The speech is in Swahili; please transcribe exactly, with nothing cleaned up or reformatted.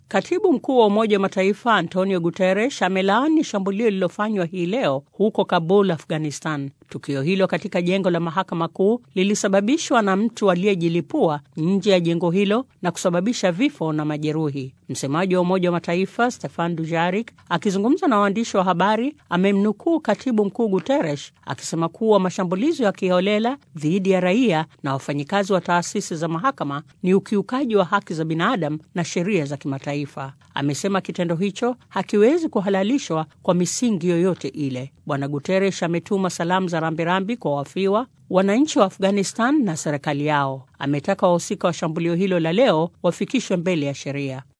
Katibu mkuu wa Umoja wa Mataifa Antonio Guterres amelaani shambulio lililofanywa hii leo huko Kabul, Afghanistan. Tukio hilo katika jengo la mahakama kuu lilisababishwa na mtu aliyejilipua nje ya jengo hilo na kusababisha vifo na majeruhi. Msemaji wa Umoja wa Mataifa Stefan Dujarric akizungumza na waandishi wa habari amemnukuu Katibu Mkuu Guterres akisema kuwa mashambulizi ya kiholela dhidi ya raia na wafanyikazi wa taasisi za mahakama ni ukiukaji wa haki za binadamu na sheria za kimataifa. Amesema kitendo hicho hakiwezi kuhalalishwa kwa misingi yoyote ile. Bwana Guterres ametuma salamu za rambirambi kwa wafiwa, wananchi wa Afghanistan na serikali yao. Ametaka wahusika wa shambulio hilo la leo wafikishwe mbele ya sheria.